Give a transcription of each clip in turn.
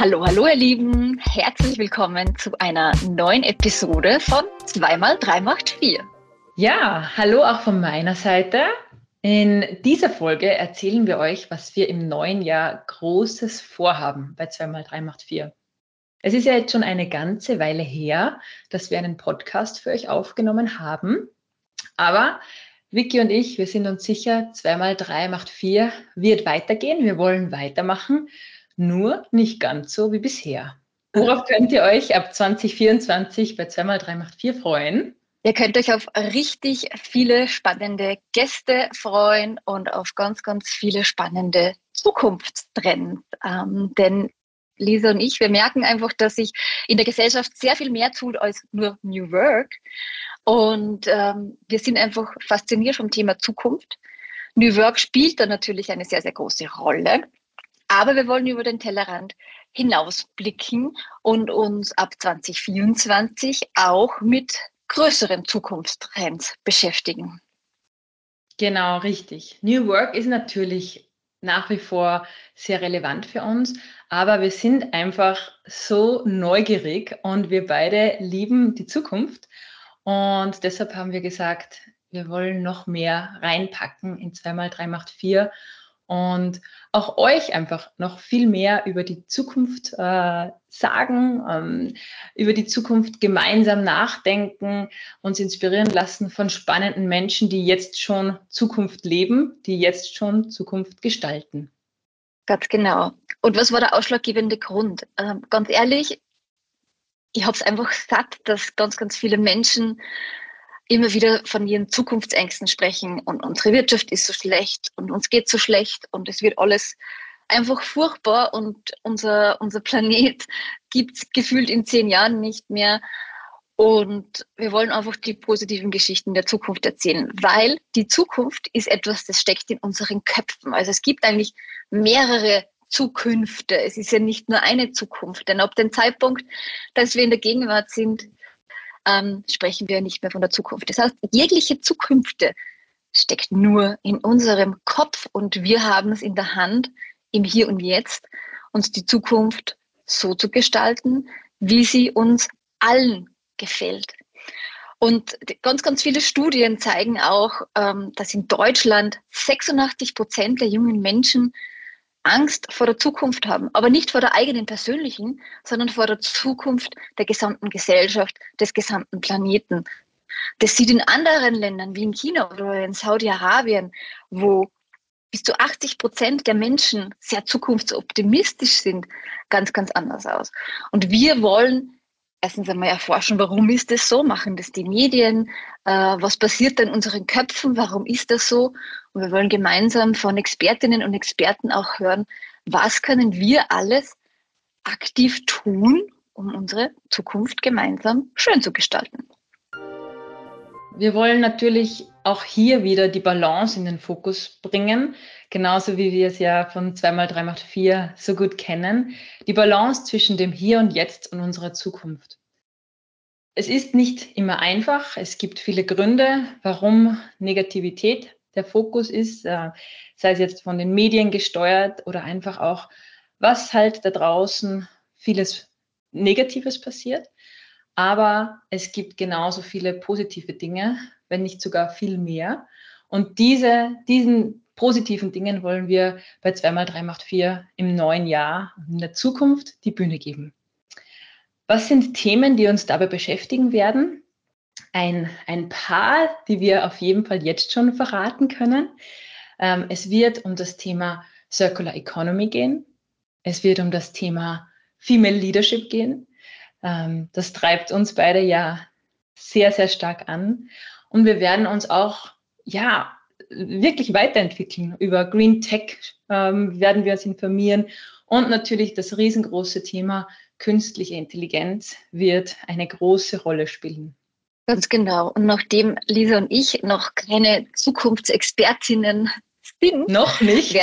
Hallo, hallo ihr Lieben, herzlich willkommen zu einer neuen Episode von 2x3 macht 4. Ja, hallo auch von meiner Seite. In dieser Folge erzählen wir euch, was wir im neuen Jahr Großes vorhaben bei 2x3 macht 4. Es ist ja jetzt schon eine ganze Weile her, dass wir einen Podcast für euch aufgenommen haben. Aber Vicky und ich, wir sind uns sicher, 2x3 macht 4 wird weitergehen. Wir wollen weitermachen, nur nicht ganz so wie bisher. Worauf könnt ihr euch ab 2024 bei 2x3 macht 4 freuen? Ihr könnt euch auf richtig viele spannende Gäste freuen und auf ganz, ganz viele spannende Zukunftstrends. Denn Lisa und ich, wir merken einfach, dass sich in der Gesellschaft sehr viel mehr tut als nur New Work. Und wir sind einfach fasziniert vom Thema Zukunft. New Work spielt da natürlich eine sehr, sehr große Rolle. Aber wir wollen über den Tellerrand hinausblicken und uns ab 2024 auch mit größeren Zukunftstrends beschäftigen. Genau, richtig. New Work ist natürlich nach wie vor sehr relevant für uns, aber wir sind einfach so neugierig und wir beide lieben die Zukunft. Und deshalb haben wir gesagt, wir wollen noch mehr reinpacken in 2x3 macht 4 und auch euch einfach noch viel mehr über die Zukunft sagen, über die Zukunft gemeinsam nachdenken, uns inspirieren lassen von spannenden Menschen, die jetzt schon Zukunft leben, die jetzt schon Zukunft gestalten. Ganz genau. Und was war der ausschlaggebende Grund? Ganz ehrlich, ich habe es einfach satt, dass ganz, ganz viele Menschen immer wieder von ihren Zukunftsängsten sprechen und unsere Wirtschaft ist so schlecht und uns geht so schlecht und es wird alles einfach furchtbar und unser Planet gibt es gefühlt in 10 Jahren nicht mehr. Und wir wollen einfach die positiven Geschichten der Zukunft erzählen, weil die Zukunft ist etwas, das steckt in unseren Köpfen. Also es gibt eigentlich mehrere Zukünfte. Es ist ja nicht nur eine Zukunft, denn ab dem Zeitpunkt, dass wir in der Gegenwart sind, sprechen wir nicht mehr von der Zukunft. Das heißt, jegliche Zukünfte steckt nur in unserem Kopf und wir haben es in der Hand, im Hier und Jetzt, uns die Zukunft so zu gestalten, wie sie uns allen gefällt. Und ganz, ganz viele Studien zeigen auch, dass in Deutschland 86% der jungen Menschen Angst vor der Zukunft haben, aber nicht vor der eigenen persönlichen, sondern vor der Zukunft der gesamten Gesellschaft, des gesamten Planeten. Das sieht in anderen Ländern wie in China oder in Saudi-Arabien, wo bis zu 80% der Menschen sehr zukunftsoptimistisch sind, ganz, ganz anders aus. Und wir wollen erstens einmal erforschen, warum ist das so? Machen das die Medien? Was passiert da in unseren Köpfen? Warum ist das so? Und wir wollen gemeinsam von Expertinnen und Experten auch hören, was können wir alles aktiv tun, um unsere Zukunft gemeinsam schön zu gestalten. Wir wollen natürlich auch hier wieder die Balance in den Fokus bringen, genauso wie wir es ja von 2x3 macht 4 so gut kennen. Die Balance zwischen dem Hier und Jetzt und unserer Zukunft. Es ist nicht immer einfach. Es gibt viele Gründe, warum Negativität der Fokus ist, sei es jetzt von den Medien gesteuert oder einfach auch, was halt da draußen vieles Negatives passiert. Aber es gibt genauso viele positive Dinge, wenn nicht sogar viel mehr. Und diesen positiven Dingen wollen wir bei 2x3 macht 4 im neuen Jahr und in der Zukunft die Bühne geben. Was sind Themen, die uns dabei beschäftigen werden? Ein paar, die wir auf jeden Fall jetzt schon verraten können. Es wird um das Thema Circular Economy gehen. Es wird um das Thema Female Leadership gehen. Das treibt uns beide ja sehr, sehr stark an. Und wir werden uns auch, ja, wirklich weiterentwickeln. Über Green Tech werden wir uns informieren. Und natürlich das riesengroße Thema künstliche Intelligenz wird eine große Rolle spielen. Ganz genau. Und nachdem Lisa und ich noch keine Zukunftsexpertinnen sind, Noch nicht.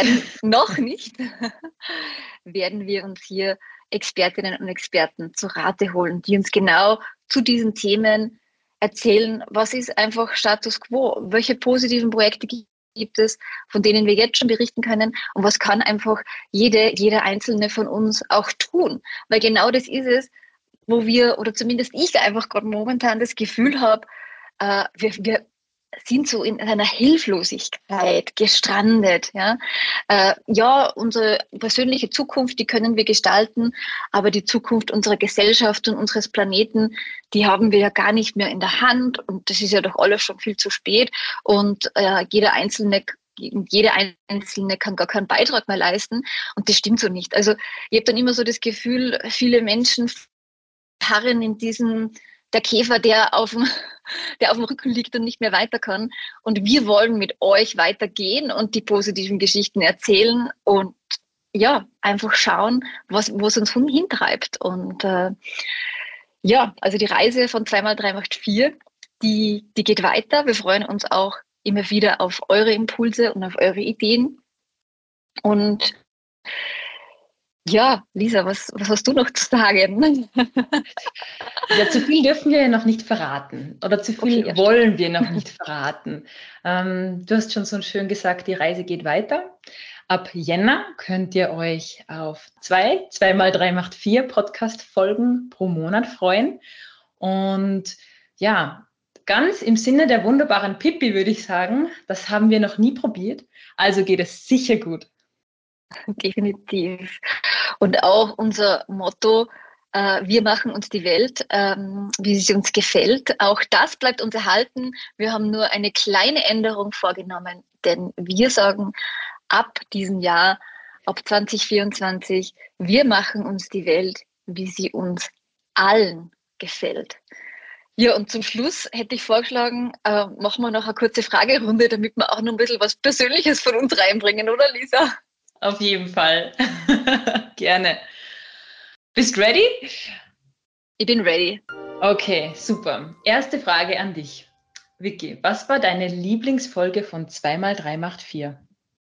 werden wir uns hier Expertinnen und Experten zu Rate holen, die uns genau zu diesen Themen erzählen, was ist einfach Status quo, welche positiven Projekte gibt gibt es, von denen wir jetzt schon berichten können und was kann einfach jeder Einzelne von uns auch tun. Weil genau das ist es, wo wir, oder zumindest ich einfach gerade momentan das Gefühl habe, wir sind so in einer Hilflosigkeit gestrandet. Ja, unsere persönliche Zukunft, die können wir gestalten, aber die Zukunft unserer Gesellschaft und unseres Planeten, die haben wir ja gar nicht mehr in der Hand und das ist ja doch alles schon viel zu spät und jede Einzelne kann gar keinen Beitrag mehr leisten und das stimmt so nicht. Also ich habe dann immer so das Gefühl, viele Menschen harren in diesem, der Käfer, der auf dem Rücken liegt und nicht mehr weiter kann. Und wir wollen mit euch weitergehen und die positiven Geschichten erzählen und ja, einfach schauen, wo es uns hintreibt. Und ja, also die Reise von 2x3 macht 4, die geht weiter. Wir freuen uns auch immer wieder auf eure Impulse und auf eure Ideen. Und ja, Lisa, was hast du noch zu sagen? Ja, zu viel dürfen wir ja noch nicht verraten oder zu viel Okay, ja, wollen wir noch nicht verraten. Du hast schon so schön gesagt, die Reise geht weiter. Ab Jänner könnt ihr euch auf 2x3 macht 4 Podcast-Folgen pro Monat freuen. Und ja, ganz im Sinne der wunderbaren Pippi würde ich sagen, das haben wir noch nie probiert, also geht es sicher gut. definitiv. Und auch unser Motto, wir machen uns die Welt, wie sie uns gefällt. Auch das bleibt uns erhalten. Wir haben nur eine kleine Änderung vorgenommen, denn wir sagen ab diesem Jahr, ab 2024, wir machen uns die Welt, wie sie uns allen gefällt. Ja, und zum Schluss hätte ich vorgeschlagen, machen wir noch eine kurze Fragerunde, damit wir auch noch ein bisschen was Persönliches von uns reinbringen, oder Lisa? Auf jeden Fall. Gerne. Bist ready? Ich bin ready. Okay, super. Erste Frage an dich. Vicky, was war deine Lieblingsfolge von 2x3 macht 4?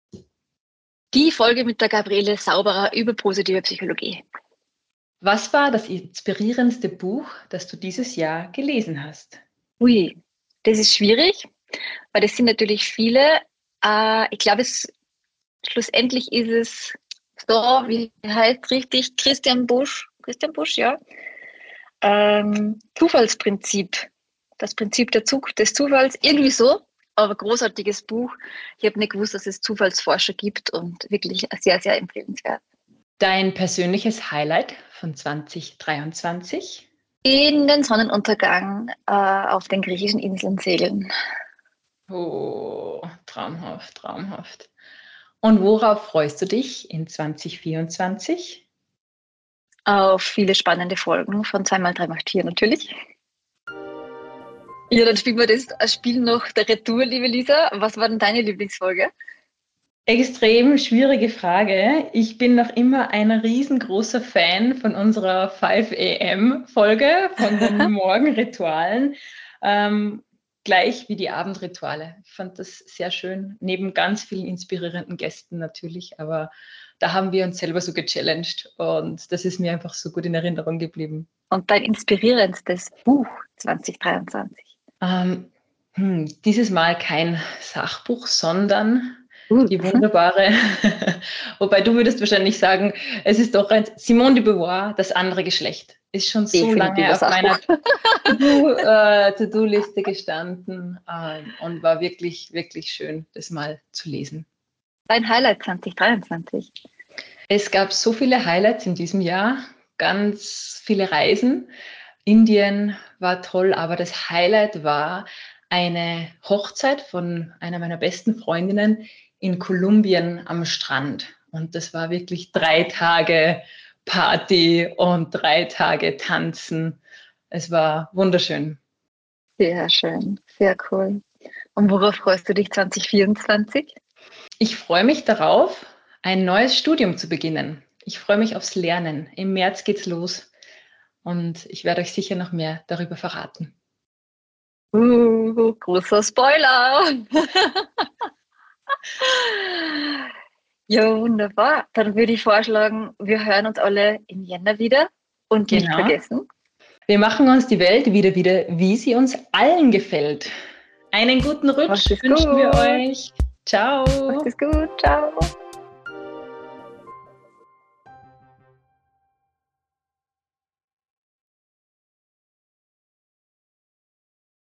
Die Folge mit der Gabriele Sauberer über positive Psychologie. Was war das inspirierendste Buch, das du dieses Jahr gelesen hast? Ui, das ist schwierig, weil das sind natürlich viele. Ich glaube, schlussendlich ist es so, wie heißt richtig, Christian Busch, ja. Zufallsprinzip, das Prinzip des Zufalls, irgendwie so, aber großartiges Buch. Ich habe nicht gewusst, dass es Zufallsforscher gibt und wirklich sehr, sehr empfehlenswert. Dein persönliches Highlight von 2023? In den Sonnenuntergang auf den griechischen Inseln segeln. Oh, traumhaft, traumhaft. Und worauf freust du dich in 2024? Auf viele spannende Folgen von 2x3 macht 4 natürlich. Ja, dann spielen wir das Spiel noch der Retour, liebe Lisa. Was war denn deine Lieblingsfolge? Extrem schwierige Frage. Ich bin noch immer ein riesengroßer Fan von unserer 5 AM Folge, von den Morgenritualen, gleich wie die Abendrituale. Ich fand das sehr schön, neben ganz vielen inspirierenden Gästen natürlich, aber da haben wir uns selber so gechallenged und das ist mir einfach so gut in Erinnerung geblieben. Und dein inspirierendstes Buch 2023? Dieses Mal kein Sachbuch, sondern die wunderbare, wobei du würdest wahrscheinlich sagen, es ist doch ein Simone de Beauvoir, das andere Geschlecht. Ist schon so lange auf meiner To-Do-Liste gestanden und war wirklich, wirklich schön, das mal zu lesen. Dein Highlight 2023? Es gab so viele Highlights in diesem Jahr, ganz viele Reisen. Indien war toll, aber das Highlight war eine Hochzeit von einer meiner besten Freundinnen in Kolumbien am Strand. Und das war wirklich 3 Tage Party und 3 Tage Tanzen. Es war wunderschön. Sehr schön, sehr cool. Und worauf freust du dich 2024? Ich freue mich darauf, ein neues Studium zu beginnen. Ich freue mich aufs Lernen. Im März geht's los und ich werde euch sicher noch mehr darüber verraten. Großer Spoiler! Ja, wunderbar. Dann würde ich vorschlagen, wir hören uns alle im Jänner wieder und nicht vergessen. Wir machen uns die Welt wieder, wie sie uns allen gefällt. Einen guten Rutsch wünschen wir euch. Ciao. Macht es gut. Ciao.